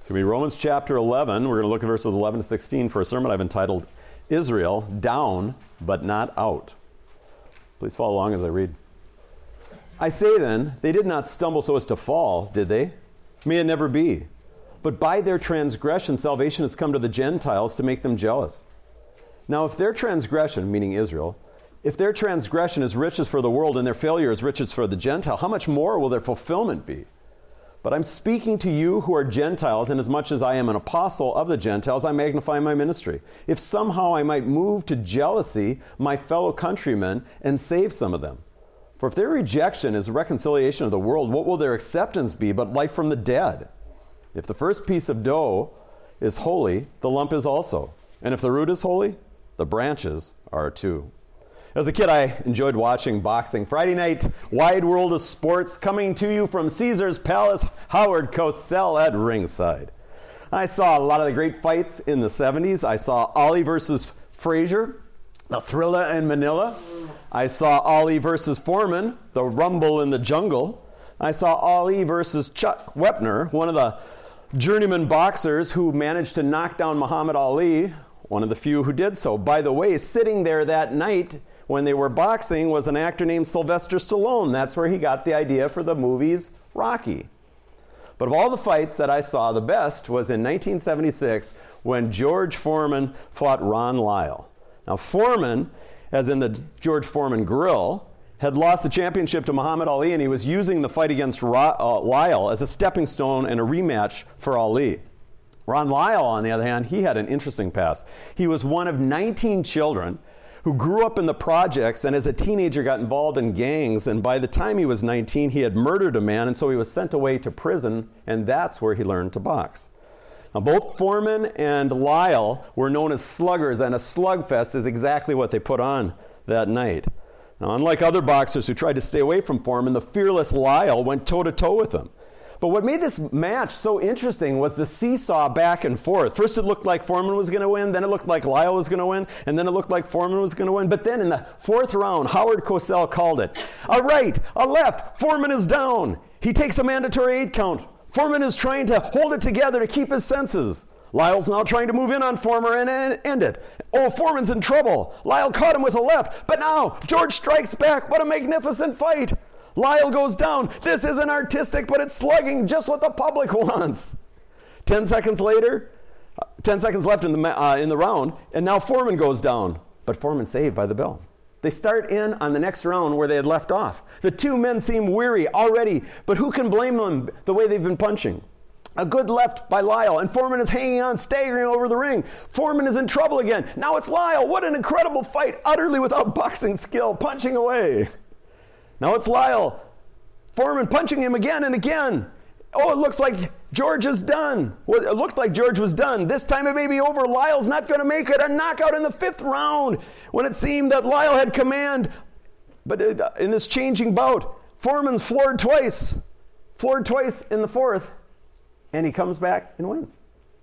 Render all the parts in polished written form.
It's going to be Romans chapter 11. We're going to look at verses 11 to 16 for a sermon I've entitled, Israel, Down but Not Out. Please follow along as I read. I say then, they did not stumble so as to fall, did they? May it never be. But by their transgression, salvation has come to the Gentiles to make them jealous. Now if their transgression, meaning Israel, if their transgression is riches for the world and their failure is riches for the Gentile, how much more will their fulfillment be? But I'm speaking to you who are Gentiles, and as much as I am an apostle of the Gentiles, I magnify my ministry. If somehow I might move to jealousy my fellow countrymen and save some of them. For if their rejection is reconciliation of the world, what will their acceptance be but life from the dead? If the first piece of dough is holy, the lump is also. And if the root is holy, the branches are too. As a kid, I enjoyed watching boxing. Friday night, Wide World of Sports, coming to you from Caesar's Palace, Howard Cosell at ringside. I saw a lot of the great fights in the 70s. I saw Ali versus Frazier, the Thrilla in Manila. I saw Ali versus Foreman, the Rumble in the Jungle. I saw Ali versus Chuck Wepner, one of the journeyman boxers who managed to knock down Muhammad Ali, one of the few who did so. By the way, sitting there that night when they were boxing was an actor named Sylvester Stallone. That's where he got the idea for the movies Rocky. But of all the fights that I saw, the best was in 1976 when George Foreman fought Ron Lyle. Now Foreman, as in the George Foreman Grill, had lost the championship to Muhammad Ali, and he was using the fight against Lyle as a stepping stone and a rematch for Ali. Ron Lyle, on the other hand, he had an interesting past. He was one of 19 children who grew up in the projects and as a teenager got involved in gangs, and by the time he was 19, he had murdered a man, and so he was sent away to prison, and that's where he learned to box. Now, both Foreman and Lyle were known as sluggers, and a slugfest is exactly what they put on that night. Now, unlike other boxers who tried to stay away from Foreman, the fearless Lyle went toe-to-toe with him. But what made this match so interesting was the seesaw back and forth. First it looked like Foreman was going to win, then it looked like Lyle was going to win, and then it looked like Foreman was going to win. But then in the fourth round, Howard Cosell called it. A right, a left, Foreman is down. He takes a mandatory 8 count. Foreman is trying to hold it together to keep his senses. Lyle's now trying to move in on Foreman and end it. Oh, Foreman's in trouble. Lyle caught him with a left, but now George strikes back. What a magnificent fight. Lyle goes down. This isn't artistic, but it's slugging, just what the public wants. 10 seconds later, 10 seconds left in the round, and now Foreman goes down. But Foreman saved by the bell. They start in on the next round where they had left off. The two men seem weary already, but who can blame them the way they've been punching? A good left by Lyle, and Foreman is hanging on, staggering over the ring. Foreman is in trouble again. Now it's Lyle. What an incredible fight, utterly without boxing skill, punching away. Now it's Lyle. Foreman punching him again and again. Oh, it looks like George is done. Well, it looked like George was done. This time it may be over. Lyle's not going to make it. A knockout in the 5th round when it seemed that Lyle had command. But in this changing bout, Foreman's floored twice in the 4th, and he comes back and wins.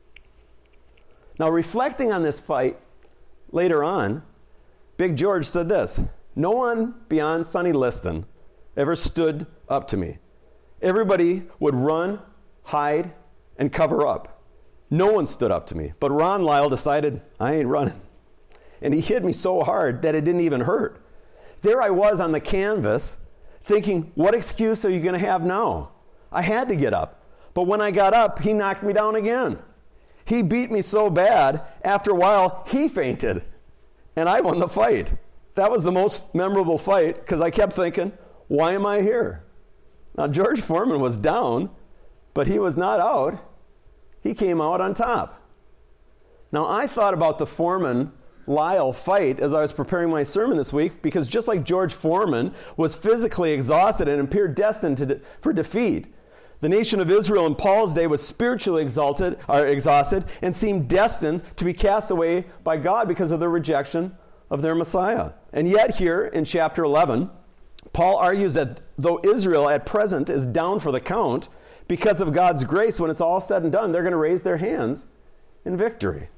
Now, reflecting on this fight later on, Big George said this: no one beyond Sonny Liston ever stood up to me. Everybody would run, hide, and cover up. No one stood up to me. But Ron Lyle decided, I ain't running. And he hit me so hard that it didn't even hurt. There I was on the canvas thinking, what excuse are you going to have now? I had to get up. But when I got up, he knocked me down again. He beat me so bad, after a while, he fainted. And I won the fight. That was the most memorable fight because I kept thinking, why am I here? Now, George Foreman was down, but he was not out. He came out on top. Now, I thought about the Foreman-Lyle fight as I was preparing my sermon this week because just like George Foreman was physically exhausted and appeared destined for defeat, the nation of Israel in Paul's day was spiritually exhausted and seemed destined to be cast away by God because of their rejection of their Messiah. And yet here in chapter 11, Paul argues that though Israel at present is down for the count, because of God's grace, when it's all said and done, they're going to raise their hands in victory.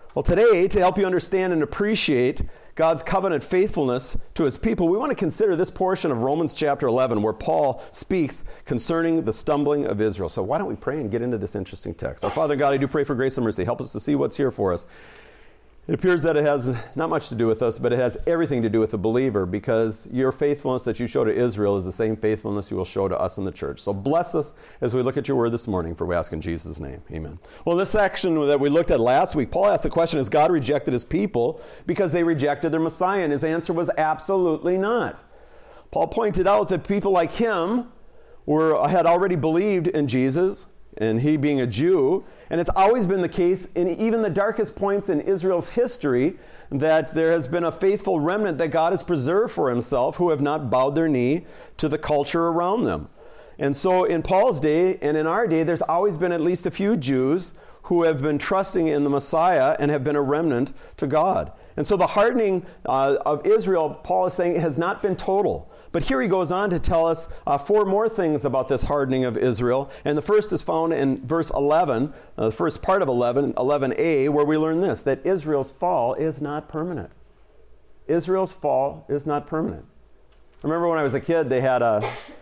Well, today, to help you understand and appreciate God's covenant faithfulness to his people, we want to consider this portion of Romans chapter 11 where Paul speaks concerning the stumbling of Israel. So why don't we pray and get into this interesting text? Our Father God, I do pray for grace and mercy. Help us to see what's here for us. It appears that it has not much to do with us, but it has everything to do with the believer, because your faithfulness that you show to Israel is the same faithfulness you will show to us in the church. So bless us as we look at your word this morning, for we ask in Jesus' name. Amen. Well, in this section that we looked at last week, Paul asked the question, has God rejected his people because they rejected their Messiah? And his answer was absolutely not. Paul pointed out that people like him had already believed in Jesus, and he being a Jew, and it's always been the case in even the darkest points in Israel's history that there has been a faithful remnant that God has preserved for himself who have not bowed their knee to the culture around them. And so in Paul's day and in our day, there's always been at least a few Jews who have been trusting in the Messiah and have been a remnant to God. And so the hardening of Israel, Paul is saying, has not been total. But here he goes on to tell us four more things about this hardening of Israel. And the first is found in verse 11, the first part of 11a, where we learn this, that Israel's fall is not permanent. Israel's fall is not permanent. I remember when I was a kid, they had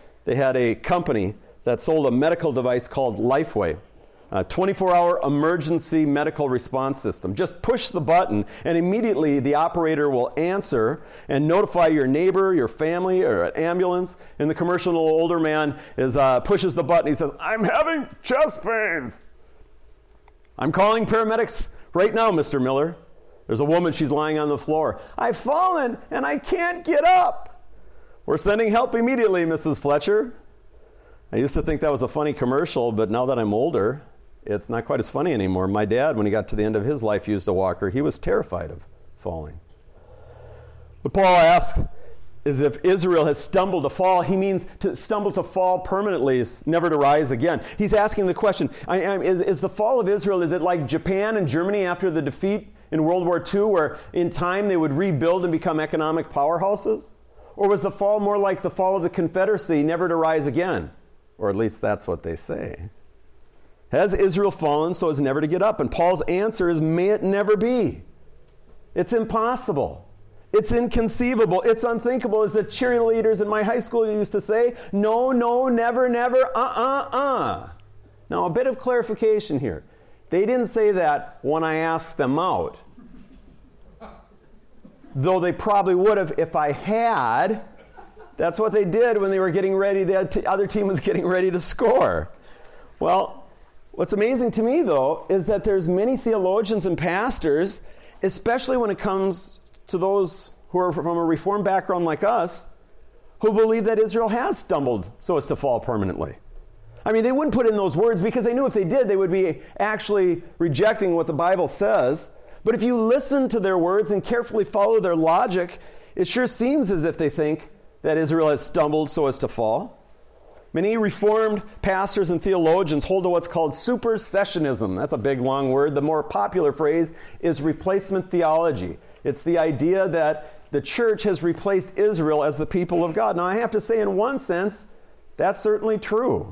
a company that sold a medical device called Lifeway. A 24-hour emergency medical response system. Just push the button and immediately the operator will answer and notify your neighbor, your family, or an ambulance. And the commercial, an older man pushes the button. He says, I'm having chest pains. I'm calling paramedics right now, Mr. Miller. There's a woman, she's lying on the floor. I've fallen and I can't get up. We're sending help immediately, Mrs. Fletcher. I used to think that was a funny commercial, but now that I'm older, it's not quite as funny anymore. My dad, when he got to the end of his life, used a walker. He was terrified of falling. But Paul asks, is if Israel has stumbled to fall, he means to stumble to fall permanently, never to rise again. He's asking the question, is the fall of Israel, is it like Japan and Germany after the defeat in World War II, where in time they would rebuild and become economic powerhouses? Or was the fall more like the fall of the Confederacy, never to rise again? Or at least that's what they say. Has Israel fallen so as never to get up? And Paul's answer is, may it never be. It's impossible. It's inconceivable. It's unthinkable. As the cheerleaders in my high school used to say, no, no, never, never, Now, a bit of clarification here. They didn't say that when I asked them out. Though they probably would have if I had. That's what they did when they were getting ready. The other team was getting ready to score. Well, what's amazing to me, though, is that there's many theologians and pastors, especially when it comes to those who are from a Reformed background like us, who believe that Israel has stumbled so as to fall permanently. I mean, they wouldn't put in those words because they knew if they did, they would be actually rejecting what the Bible says. But if you listen to their words and carefully follow their logic, it sure seems as if they think that Israel has stumbled so as to fall. Many Reformed pastors and theologians hold to what's called supersessionism. That's a big, long word. The more popular phrase is replacement theology. It's the idea that the church has replaced Israel as the people of God. Now, I have to say, in one sense, that's certainly true.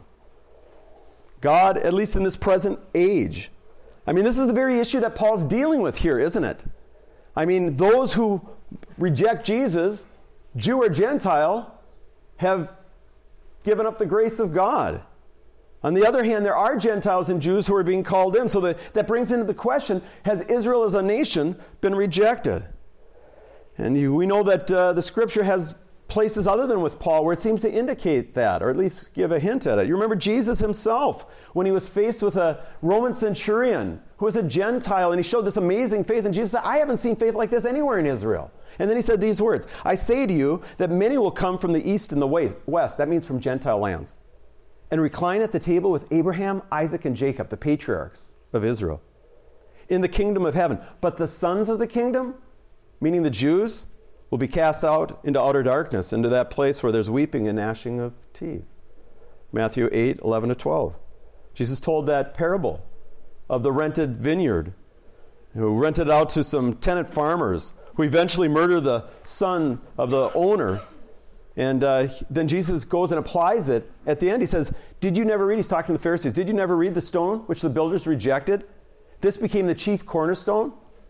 God, at least in this present age. I mean, this is the very issue that Paul's dealing with here, isn't it? I mean, those who reject Jesus, Jew or Gentile, have given up the grace of God. On the other hand, there are Gentiles and Jews who are being called in. So that brings into the question, has Israel as a nation been rejected? And we know that the Scripture has places other than with Paul where it seems to indicate that, or at least give a hint at it. You remember Jesus himself, when he was faced with a Roman centurion who was a Gentile, and he showed this amazing faith, and Jesus said, I haven't seen faith like this anywhere in Israel. And then he said these words, I say to you that many will come from the east and the west, that means from Gentile lands, and recline at the table with Abraham, Isaac, and Jacob, the patriarchs of Israel, in the kingdom of heaven. But the sons of the kingdom, meaning the Jews, will be cast out into outer darkness, into that place where there's weeping and gnashing of teeth. Matthew 8, 11 to 12. Jesus told that parable of the rented vineyard, who rented out to some tenant farmers, who eventually murder the son of the owner. And then Jesus goes and applies it. At the end, he says, did you never read, he's talking to the Pharisees, did you never read the stone which the builders rejected? This became the chief cornerstone.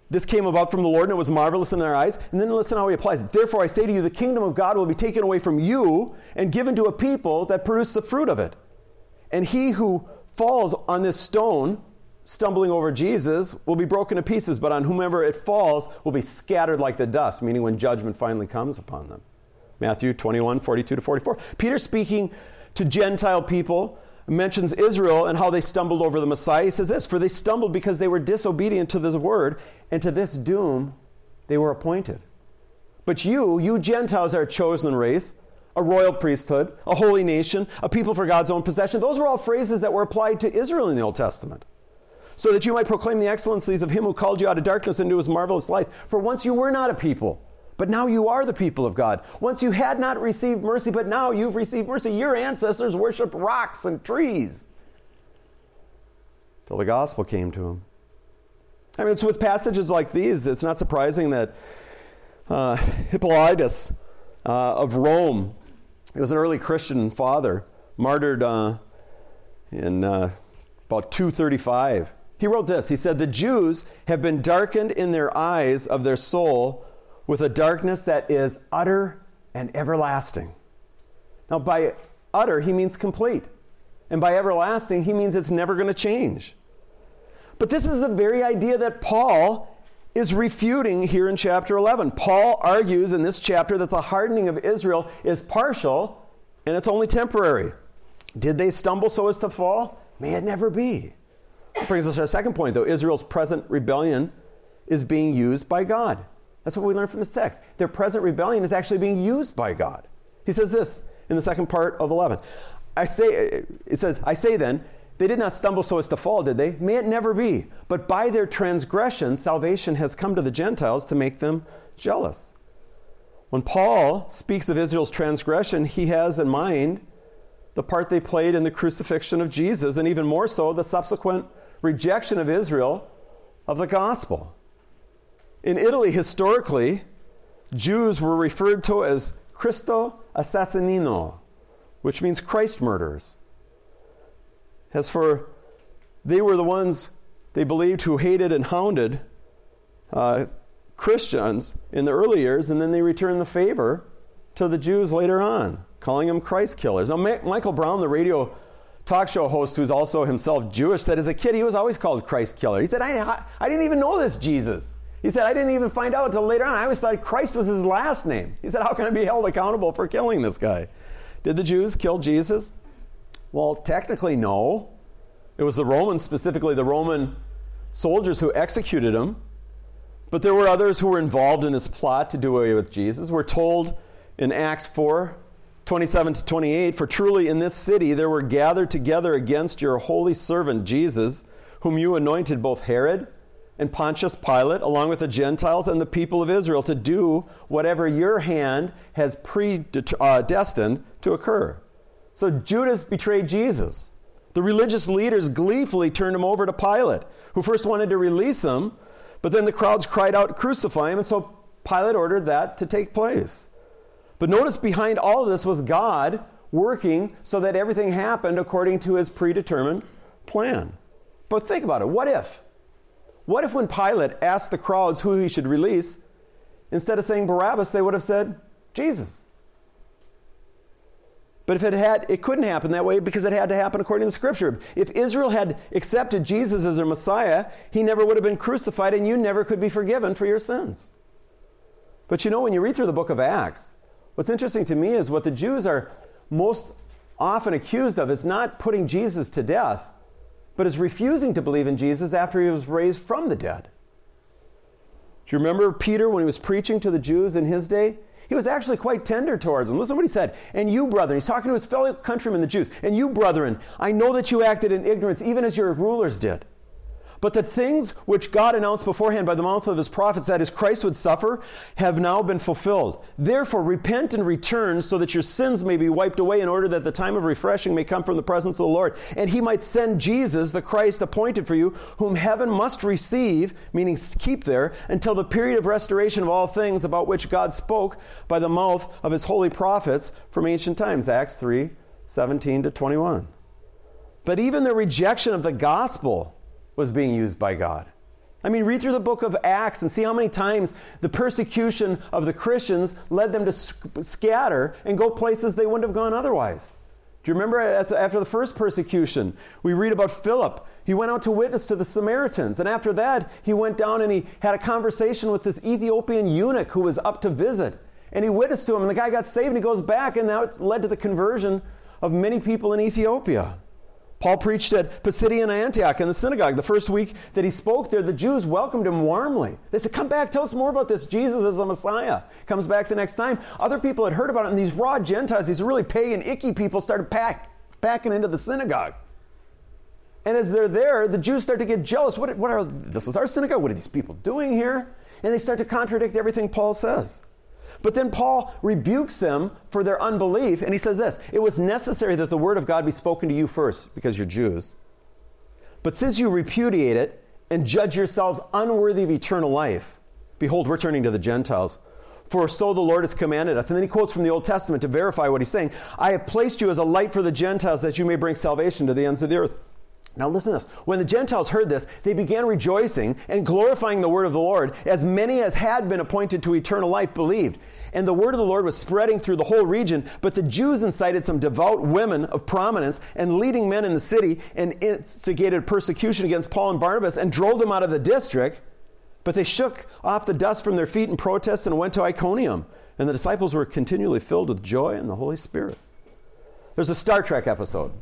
This came about from the Lord, and it was marvelous in their eyes. And then listen how he applies it. Therefore I say to you, the kingdom of God will be taken away from you and given to a people that produce the fruit of it. And he who falls on this stone, stumbling over Jesus, will be broken to pieces, but on whomever it falls will be scattered like the dust, meaning when judgment finally comes upon them. Matthew 21:42-44. Peter, speaking to Gentile people, mentions Israel and how they stumbled over the Messiah. He says this, for they stumbled because they were disobedient to this word, and to this doom they were appointed. But you Gentiles are a chosen race, a royal priesthood, a holy nation, a people for God's own possession. Those were all phrases that were applied to Israel in the Old Testament. So that you might proclaim the excellencies of him who called you out of darkness into his marvelous light. For once you were not a people, but now you are the people of God. Once you had not received mercy, but now you've received mercy. Your ancestors worshiped rocks and trees till the gospel came to them. I mean, it's with passages like these, it's not surprising that Hippolytus of Rome, he was an early Christian father, martyred in about 235. He wrote this. He said, the Jews have been darkened in their eyes of their soul with a darkness that is utter and everlasting. Now, by utter, he means complete. And by everlasting, he means it's never going to change. But this is the very idea that Paul is refuting here in chapter 11. Paul argues in this chapter that the hardening of Israel is partial and it's only temporary. Did they stumble so as to fall? May it never be. That brings us to our second point, though. Israel's present rebellion is being used by God. That's what we learn from this text. Their present rebellion is actually being used by God. He says this in the second part of 11. I say then, they did not stumble so as to fall, did they? May it never be. But by their transgression, salvation has come to the Gentiles to make them jealous. When Paul speaks of Israel's transgression, he has in mind the part they played in the crucifixion of Jesus, and even more so, the subsequent rejection of Israel of the gospel. In Italy, historically, Jews were referred to as Cristo assassinino, which means Christ murderers. As for, they were the ones they believed who hated and hounded Christians in the early years, and then they returned the favor to the Jews later on, calling them Christ killers. Now, Michael Brown, the radio talk show host who's also himself Jewish, said as a kid he was always called Christ killer. He said, I didn't even know this Jesus. He said, I didn't even find out until later on. I always thought Christ was his last name. He said, how can I be held accountable for killing this guy? Did the Jews kill Jesus? Well, technically, no. It was the Romans, specifically the Roman soldiers, who executed him. But there were others who were involved in this plot to do away with Jesus. We're told in Acts 4:27-28, for truly in this city there were gathered together against your holy servant Jesus, whom you anointed, both Herod and Pontius Pilate, along with the Gentiles and the people of Israel, to do whatever your hand has predestined to occur. So Judas betrayed Jesus. The religious leaders gleefully turned him over to Pilate, who first wanted to release him, but then the crowds cried out, crucify him, and so Pilate ordered that to take place. But notice behind all of this was God working so that everything happened according to his predetermined plan. But think about it. What if when Pilate asked the crowds who he should release, instead of saying Barabbas, they would have said Jesus? But it couldn't happen that way because it had to happen according to Scripture. If Israel had accepted Jesus as their Messiah, he never would have been crucified and you never could be forgiven for your sins. But you know, when you read through the book of Acts, what's interesting to me is what the Jews are most often accused of is not putting Jesus to death, but is refusing to believe in Jesus after he was raised from the dead. Do you remember Peter when he was preaching to the Jews in his day? He was actually quite tender towards them. Listen to what he said. And you, brethren, he's talking to his fellow countrymen, the Jews. And you, brethren, I know that you acted in ignorance, even as your rulers did. But the things which God announced beforehand by the mouth of his prophets, that is, Christ would suffer, have now been fulfilled. Therefore, repent and return so that your sins may be wiped away in order that the time of refreshing may come from the presence of the Lord. And he might send Jesus, the Christ appointed for you, whom heaven must receive, meaning keep there, until the period of restoration of all things about which God spoke by the mouth of his holy prophets from ancient times. Acts 3:17-21. But even the rejection of the gospel was being used by God. I mean, read through the book of Acts and see how many times the persecution of the Christians led them to scatter and go places they wouldn't have gone otherwise. Do you remember after the first persecution, we read about Philip. He went out to witness to the Samaritans. And after that, he went down and he had a conversation with this Ethiopian eunuch who was up to visit. And he witnessed to him, and the guy got saved, and he goes back, and now it's led to the conversion of many people in Ethiopia. Paul preached at Pisidian Antioch in the synagogue. The first week that he spoke there, the Jews welcomed him warmly. They said, come back, tell us more about this. Jesus is the Messiah. Comes back the next time. Other people had heard about it, and these raw Gentiles, these really pagan, icky people started packing into the synagogue. And as they're there, the Jews start to get jealous. This is our synagogue. What are these people doing here? And they start to contradict everything Paul says. But then Paul rebukes them for their unbelief, and he says this, it was necessary that the word of God be spoken to you first, because you're Jews. But since you repudiate it and judge yourselves unworthy of eternal life, behold, we're turning to the Gentiles. For so the Lord has commanded us. And then he quotes from the Old Testament to verify what he's saying. I have placed you as a light for the Gentiles that you may bring salvation to the ends of the earth. Now listen to this. When the Gentiles heard this, they began rejoicing and glorifying the word of the Lord. As many as had been appointed to eternal life believed. And the word of the Lord was spreading through the whole region. But the Jews incited some devout women of prominence and leading men in the city and instigated persecution against Paul and Barnabas and drove them out of the district. But they shook off the dust from their feet in protest and went to Iconium. And the disciples were continually filled with joy and the Holy Spirit. There's a Star Trek episode.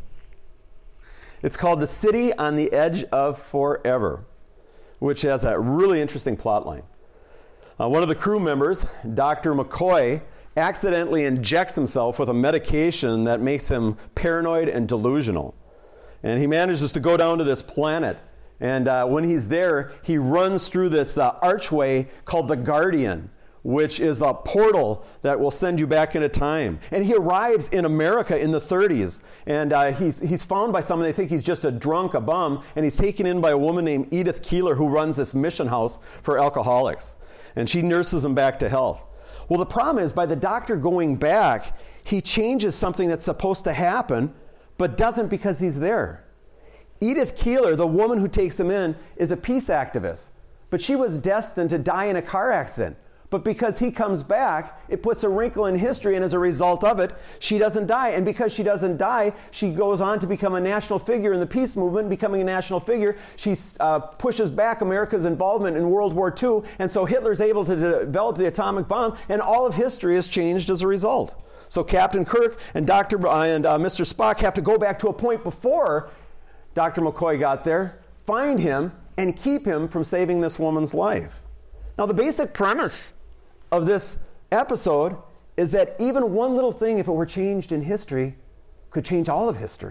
It's called The City on the Edge of Forever, which has a really interesting plot line. One of the crew members, Dr. McCoy, accidentally injects himself with a medication that makes him paranoid and delusional. And he manages to go down to this planet. And when he's there, he runs through this archway called the Guardian, which is a portal that will send you back into time. And he arrives in America in the 30s, and he's found by someone. They think he's just a drunk, a bum, and he's taken in by a woman named Edith Keeler, who runs this mission house for alcoholics. And she nurses him back to health. Well, the problem is, by the doctor going back, he changes something that's supposed to happen, but doesn't because he's there. Edith Keeler, the woman who takes him in, is a peace activist, but she was destined to die in a car accident. But because he comes back, it puts a wrinkle in history, and as a result of it, she doesn't die. And because she doesn't die, she goes on to become a national figure in the peace movement. Becoming a national figure, she pushes back America's involvement in World War II, and so Hitler's able to develop the atomic bomb, and all of history has changed as a result. So Captain Kirk and Mr. Spock have to go back to a point before Dr. McCoy got there, find him, and keep him from saving this woman's life. Now, the basic premise of this episode is that even one little thing, if it were changed in history, could change all of history.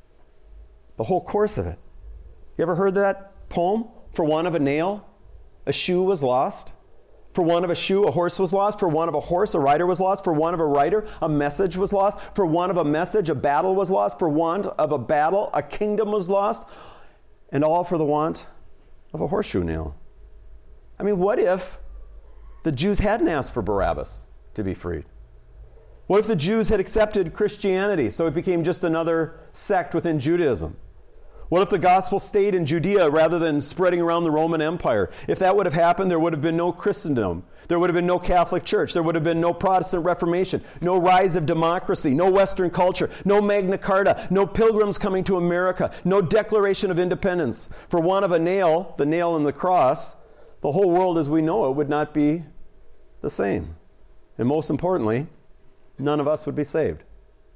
The whole course of it. You ever heard that poem? For want of a nail, a shoe was lost. For want of a shoe, a horse was lost. For want of a horse, a rider was lost. For want of a rider, a message was lost. For want of a message, a battle was lost. For want of a battle, a kingdom was lost. And all for the want of a horseshoe nail. I mean, what if the Jews hadn't asked for Barabbas to be freed? What if the Jews had accepted Christianity so it became just another sect within Judaism? What if the gospel stayed in Judea rather than spreading around the Roman Empire? If that would have happened, there would have been no Christendom. There would have been no Catholic Church. There would have been no Protestant Reformation, no rise of democracy, no Western culture, no Magna Carta, no pilgrims coming to America, no Declaration of Independence. For want of a nail, the nail in the cross, the whole world as we know it would not be the same. And most importantly, none of us would be saved.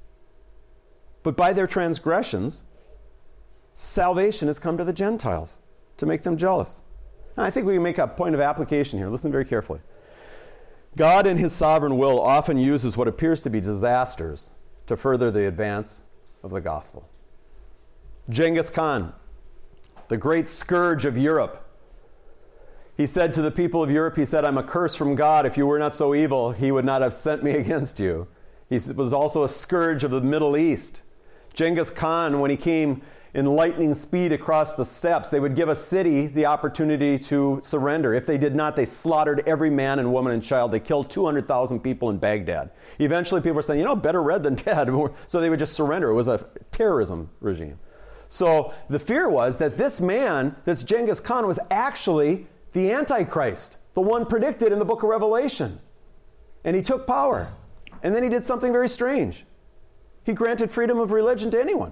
But by their transgressions, salvation has come to the Gentiles to make them jealous. Now, I think we can make a point of application here. Listen very carefully. God in his sovereign will often uses what appears to be disasters to further the advance of the gospel. Genghis Khan, the great scourge of Europe, he said to the people of Europe, he said, I'm a curse from God. If you were not so evil, he would not have sent me against you. He was also a scourge of the Middle East. Genghis Khan, when he came in lightning speed across the steppes, they would give a city the opportunity to surrender. If they did not, they slaughtered every man and woman and child. They killed 200,000 people in Baghdad. Eventually people were saying, better red than dead. So they would just surrender. It was a terrorism regime. So the fear was that this man, that's Genghis Khan, was actually the Antichrist, the one predicted in the book of Revelation. And he took power. And then he did something very strange. He granted freedom of religion to anyone.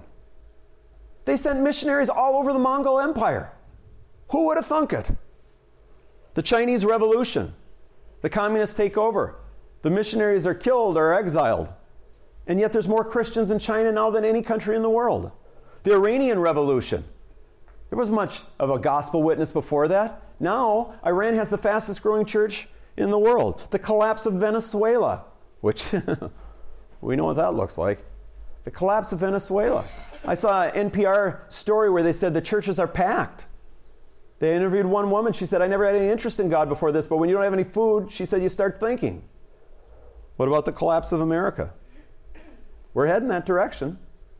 They sent missionaries all over the Mongol Empire. Who would have thunk it? The Chinese Revolution. The communists take over. The missionaries are killed or exiled. And yet there's more Christians in China now than any country in the world. The Iranian Revolution. There wasn't much of a gospel witness before that. Now, Iran has the fastest growing church in the world. The collapse of Venezuela, which we know what that looks like. The collapse of Venezuela. I saw an NPR story where they said the churches are packed. They interviewed one woman. She said, I never had any interest in God before this, but when you don't have any food, she said, you start thinking. What about the collapse of America? We're heading that direction.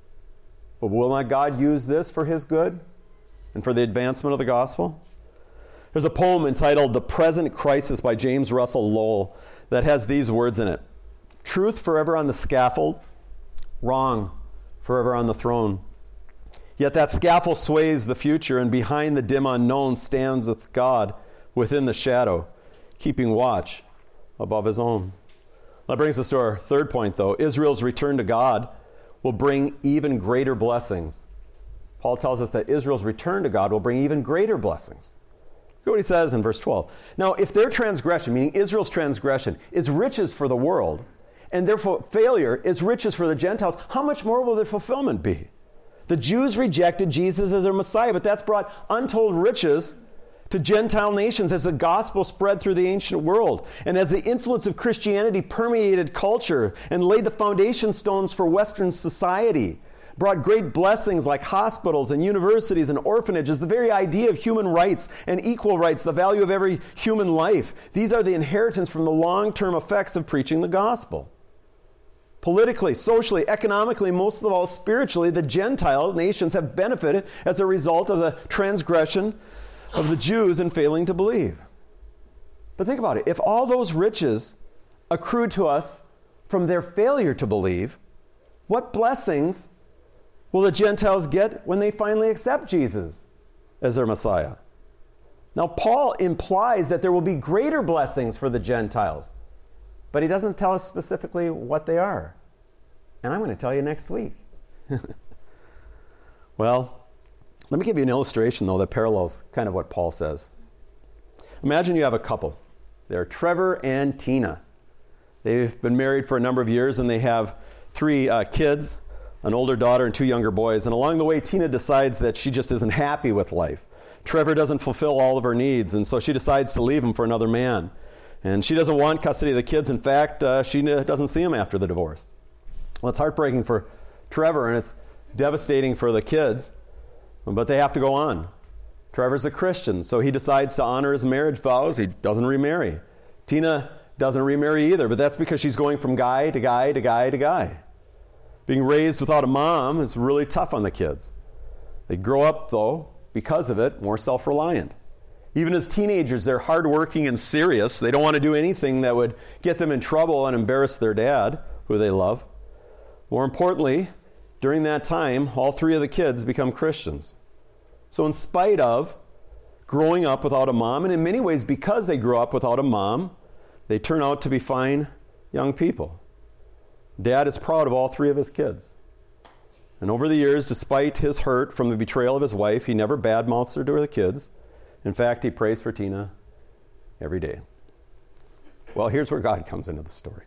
But will not God use this for his good and for the advancement of the gospel? There's a poem entitled The Present Crisis by James Russell Lowell that has these words in it. Truth forever on the scaffold, wrong forever on the throne. Yet that scaffold sways the future, and behind the dim unknown stands with God within the shadow, keeping watch above his own. That brings us to our third point, though. Israel's return to God will bring even greater blessings. Paul tells us that Israel's return to God will bring even greater blessings. Look what he says in verse 12. Now, if their transgression, meaning Israel's transgression, is riches for the world, and therefore failure is riches for the Gentiles, how much more will their fulfillment be? The Jews rejected Jesus as their Messiah, but that's brought untold riches to Gentile nations as the gospel spread through the ancient world, and as the influence of Christianity permeated culture and laid the foundation stones for Western society, brought great blessings like hospitals and universities and orphanages, the very idea of human rights and equal rights, the value of every human life. These are the inheritance from the long-term effects of preaching the gospel. Politically, socially, economically, most of all spiritually, the Gentile nations have benefited as a result of the transgression of the Jews in failing to believe. But think about it. If all those riches accrued to us from their failure to believe, what blessings will the Gentiles get when they finally accept Jesus as their Messiah? Now, Paul implies that there will be greater blessings for the Gentiles, but he doesn't tell us specifically what they are. And I'm going to tell you next week. Well, let me give you an illustration, though, that parallels kind of what Paul says. Imagine you have a couple. They're Trevor and Tina. They've been married for a number of years, and they have 3 kids, an older daughter and 2 younger boys. And along the way, Tina decides that she just isn't happy with life. Trevor doesn't fulfill all of her needs, and so she decides to leave him for another man. And she doesn't want custody of the kids. In fact, she doesn't see him after the divorce. Well, it's heartbreaking for Trevor, and it's devastating for the kids. But they have to go on. Trevor's a Christian, so he decides to honor his marriage vows. He doesn't remarry. Tina doesn't remarry either, but that's because she's going from guy to guy to guy to guy. Being raised without a mom is really tough on the kids. They grow up, though, because of it, more self-reliant. Even as teenagers, they're hardworking and serious. They don't want to do anything that would get them in trouble and embarrass their dad, who they love. More importantly, during that time, all 3 of the kids become Christians. So in spite of growing up without a mom, and in many ways because they grew up without a mom, they turn out to be fine young people. Dad is proud of all 3 of his kids. And over the years, despite his hurt from the betrayal of his wife, he never badmouths her to the kids. In fact, he prays for Tina every day. Well, here's where God comes into the story.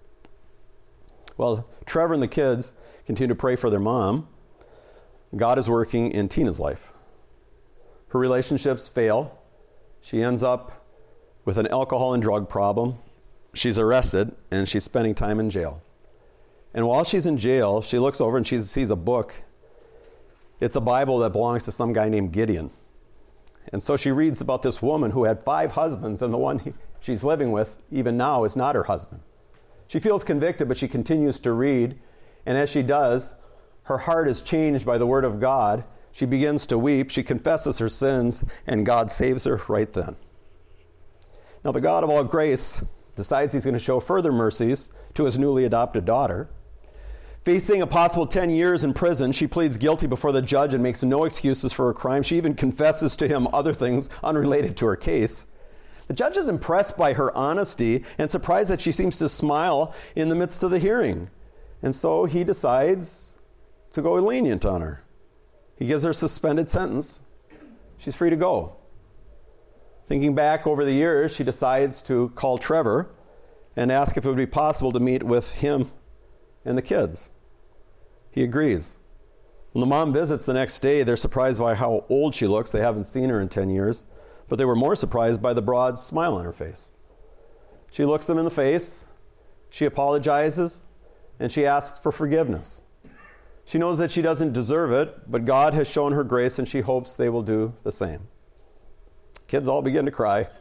Well, Trevor and the kids continue to pray for their mom. God is working in Tina's life. Her relationships fail. She ends up with an alcohol and drug problem. She's arrested, and she's spending time in jail. And while she's in jail, she looks over and she sees a book. It's a Bible that belongs to some guy named Gideon. And so she reads about this woman who had 5 husbands, and the one she's living with even now is not her husband. She feels convicted, but she continues to read. And as she does, her heart is changed by the word of God. She begins to weep. She confesses her sins, and God saves her right then. Now, the God of all grace decides he's going to show further mercies to his newly adopted daughter. Facing a possible 10 years in prison, she pleads guilty before the judge and makes no excuses for her crime. She even confesses to him other things unrelated to her case. The judge is impressed by her honesty and surprised that she seems to smile in the midst of the hearing. And so he decides to go lenient on her. He gives her a suspended sentence. She's free to go. Thinking back over the years, she decides to call Trevor and ask if it would be possible to meet with him and the kids. He agrees. When the mom visits the next day, they're surprised by how old she looks. They haven't seen her in 10 years, but they were more surprised by the broad smile on her face. She looks them in the face, she apologizes, and she asks for forgiveness. She knows that she doesn't deserve it, but God has shown her grace, and she hopes they will do the same. Kids all begin to cry.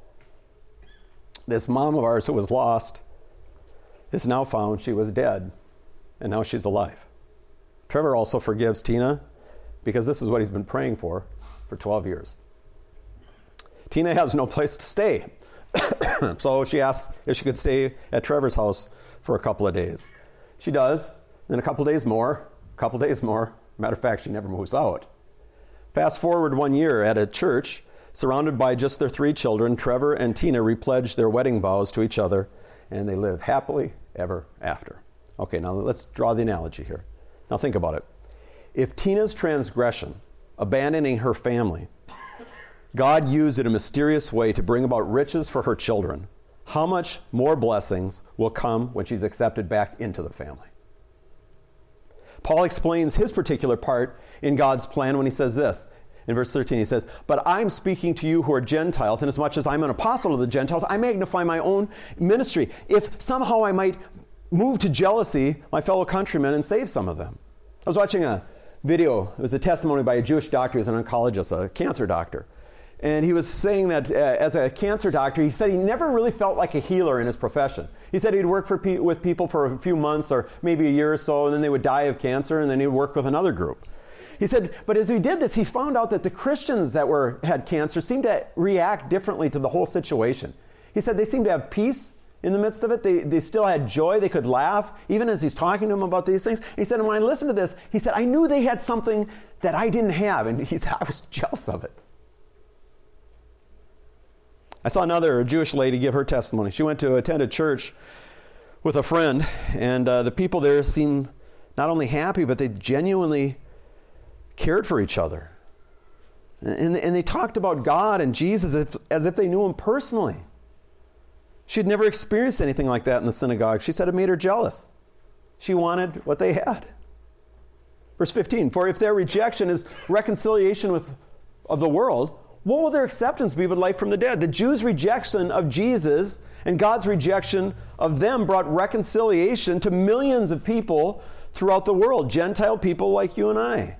This mom of ours who was lost is now found. She was dead, and now she's alive. Trevor also forgives Tina because this is what he's been praying for 12 years. Tina has no place to stay, so she asks if she could stay at Trevor's house for a couple of days. She does, then a couple of days more. Matter of fact, she never moves out. Fast forward 1 year at a church, surrounded by just their 3 children, Trevor and Tina repledge their wedding vows to each other, and they live happily ever after. Okay, now let's draw the analogy here. Now think about it. If Tina's transgression, abandoning her family, God used in a mysterious way to bring about riches for her children, how much more blessings will come when she's accepted back into the family? Paul explains his particular part in God's plan when he says this. In verse 13 he says, "But I'm speaking to you who are Gentiles, and as much as I'm an apostle of the Gentiles, I magnify my own ministry. If somehow I might move to jealousy my fellow countrymen and save some of them." I was watching a video. It was a testimony by a Jewish doctor who's an oncologist, a cancer doctor. And he was saying that as a cancer doctor, he said he never really felt like a healer in his profession. He said he'd work with people for a few months or maybe a year or so, and then they would die of cancer, and then he'd work with another group. He said, but as he did this, he found out that the Christians that had cancer seemed to react differently to the whole situation. He said they seemed to have peace in the midst of it. They still had joy. They could laugh, even as he's talking to them about these things. He said, and when I listened to this, he said, I knew they had something that I didn't have. And he said, I was jealous of it. I saw a Jewish lady give her testimony. She went to attend a church with a friend, and the people there seemed not only happy, but they genuinely cared for each other. And they talked about God and Jesus as if they knew him personally. She'd never experienced anything like that in the synagogue. She said it made her jealous. She wanted what they had. Verse 15, "For if their rejection is reconciliation of the world, what will their acceptance be but life from the dead?" The Jews' rejection of Jesus and God's rejection of them brought reconciliation to millions of people throughout the world, Gentile people like you and I.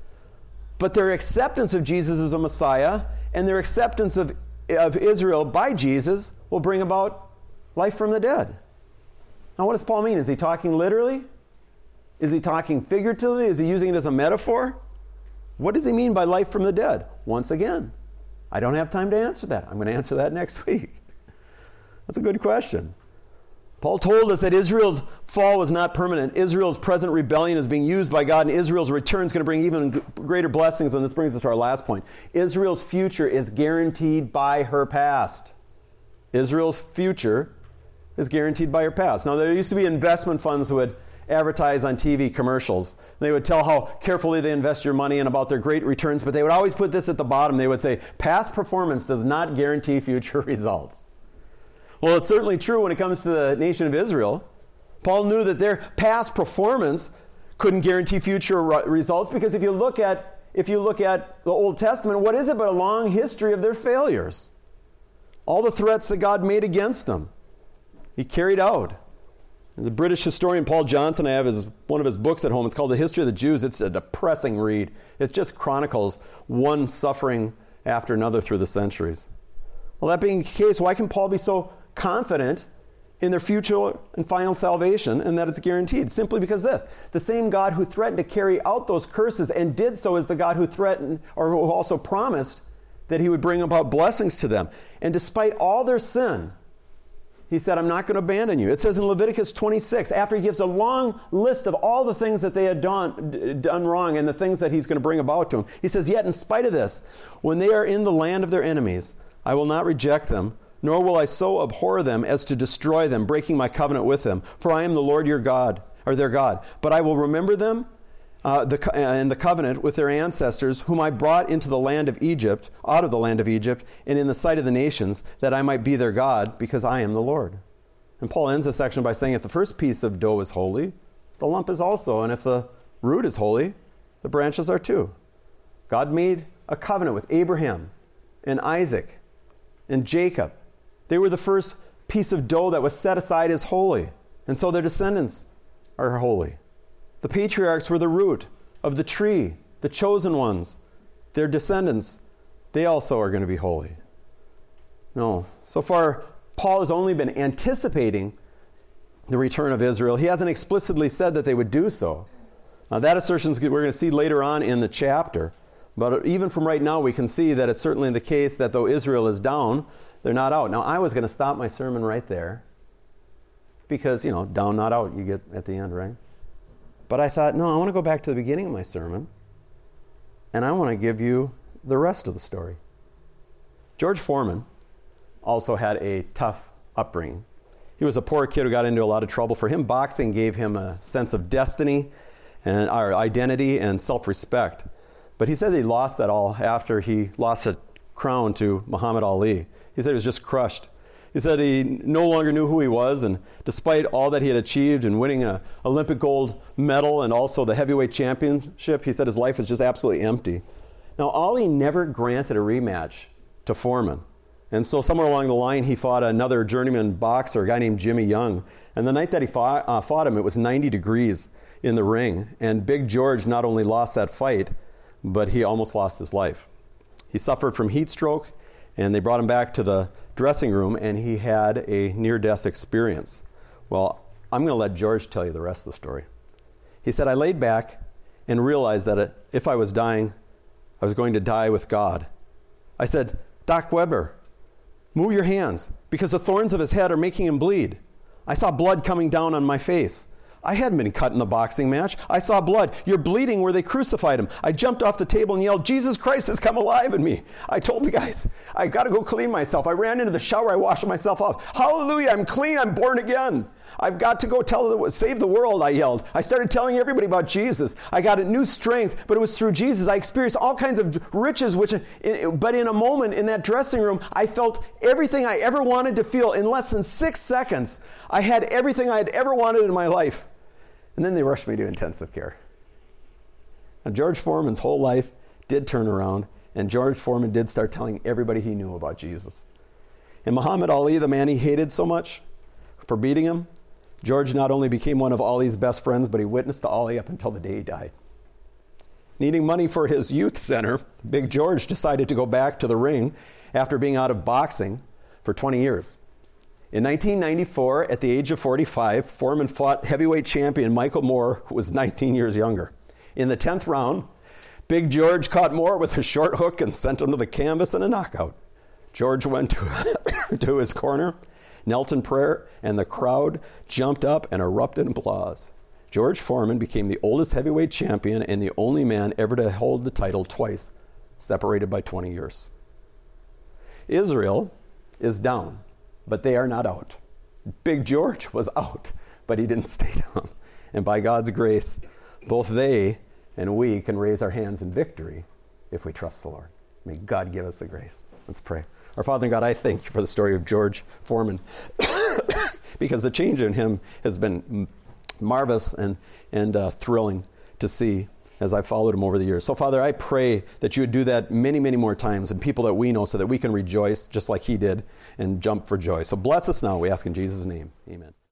But their acceptance of Jesus as a Messiah and their acceptance of Israel by Jesus will bring about life from the dead. Now, what does Paul mean? Is he talking literally? Is he talking figuratively? Is he using it as a metaphor? What does he mean by life from the dead? Once again, I don't have time to answer that. I'm going to answer that next week. That's a good question. Paul told us that Israel's fall was not permanent. Israel's present rebellion is being used by God, and Israel's return is going to bring even greater blessings. And this brings us to our last point. Israel's future is guaranteed by her past. Israel's future is guaranteed by her past. Now, there used to be investment funds who would advertise on TV commercials. They would tell how carefully they invest your money and about their great returns, but they would always put this at the bottom. They would say, past performance does not guarantee future results. Well, it's certainly true when it comes to the nation of Israel. Paul knew that their past performance couldn't guarantee future results, because if you look at the Old Testament, what is it but a long history of their failures? All the threats that God made against them, he carried out. There's a British historian, Paul Johnson, I have one of his books at home. It's called The History of the Jews. It's a depressing read. It just chronicles one suffering after another through the centuries. Well, that being the case, why can Paul be so confident in their future and final salvation and that it's guaranteed? Simply because the same God who threatened to carry out those curses and did so is the God who threatened, or who also promised, that he would bring about blessings to them. And despite all their sin, He said, I'm not going to abandon you. It says in Leviticus 26, after he gives a long list of all the things that they had done wrong and the things that he's going to bring about to them, he says, yet in spite of this, when they are in the land of their enemies, I will not reject them, nor will I so abhor them as to destroy them, breaking my covenant with them. For I am the Lord your God, or their God. But I will remember them and the covenant with their ancestors, whom I brought into the land of Egypt, out of the land of Egypt, and in the sight of the nations, that I might be their God, because I am the Lord. And Paul ends this section by saying, if the first piece of dough is holy, the lump is also. And if the root is holy, the branches are too. God made a covenant with Abraham and Isaac and Jacob. They were the first piece of dough that was set aside as holy. And so their descendants are holy. The patriarchs were the root of the tree, the chosen ones. Their descendants, they also are going to be holy. No. So far, Paul has only been anticipating the return of Israel. He hasn't explicitly said that they would do so. Now, that assertion we're going to see later on in the chapter. But even from right now, we can see that it's certainly the case that though Israel is down, they're not out. Now, I was going to stop my sermon right there because, down, not out, you get at the end, right? But I thought, no, I want to go back to the beginning of my sermon, and I want to give you the rest of the story. George Foreman also had a tough upbringing. He was a poor kid who got into a lot of trouble. For him, boxing gave him a sense of destiny and our identity and self-respect. But he said he lost that all after he lost a crown to Muhammad Ali. He said he was just crushed. He said he no longer knew who he was, and despite all that he had achieved in winning an Olympic gold medal and also the heavyweight championship, he said his life was just absolutely empty. Now, Ali never granted a rematch to Foreman. And so somewhere along the line, he fought another journeyman boxer, a guy named Jimmy Young. And the night that he fought him, it was 90 degrees in the ring. And Big George not only lost that fight, but he almost lost his life. He suffered from heat stroke, and they brought him back to the dressing room, and he had a near-death experience. Well, I'm going to let George tell you the rest of the story. He said, I laid back and realized that if I was dying, I was going to die with God. I said, Doc Weber, move your hands, because the thorns of his head are making him bleed. I saw blood coming down on my face. I hadn't been cut in the boxing match. I saw blood. You're bleeding where they crucified him. I jumped off the table and yelled, Jesus Christ has come alive in me. I told the guys, I got to go clean myself. I ran into the shower. I washed myself off. Hallelujah, I'm clean. I'm born again. I've got to go save the world, I yelled. I started telling everybody about Jesus. I got a new strength, but it was through Jesus. I experienced all kinds of riches, but in a moment in that dressing room, I felt everything I ever wanted to feel. In less than 6 seconds, I had everything I had ever wanted in my life. And then they rushed me to intensive care. Now, George Foreman's whole life did turn around, and George Foreman did start telling everybody he knew about Jesus. And Muhammad Ali, the man he hated so much for beating him, George not only became one of Ali's best friends, but he witnessed to Ali up until the day he died. Needing money for his youth center, Big George decided to go back to the ring after being out of boxing for 20 years. In 1994, at the age of 45, Foreman fought heavyweight champion Michael Moore, who was 19 years younger. In the 10th round, Big George caught Moore with a short hook and sent him to the canvas in a knockout. George went to his corner, knelt in prayer, and the crowd jumped up and erupted in applause. George Foreman became the oldest heavyweight champion and the only man ever to hold the title twice, separated by 20 years. Israel is down, but they are not out. Big George was out, but he didn't stay down. And by God's grace, both they and we can raise our hands in victory if we trust the Lord. May God give us the grace. Let's pray. Our Father in God, I thank you for the story of George Foreman because the change in him has been marvelous and thrilling to see as I followed him over the years. So, Father, I pray that you would do that many, many more times and people that we know so that we can rejoice just like he did and jump for joy. So bless us now, we ask in Jesus' name. Amen.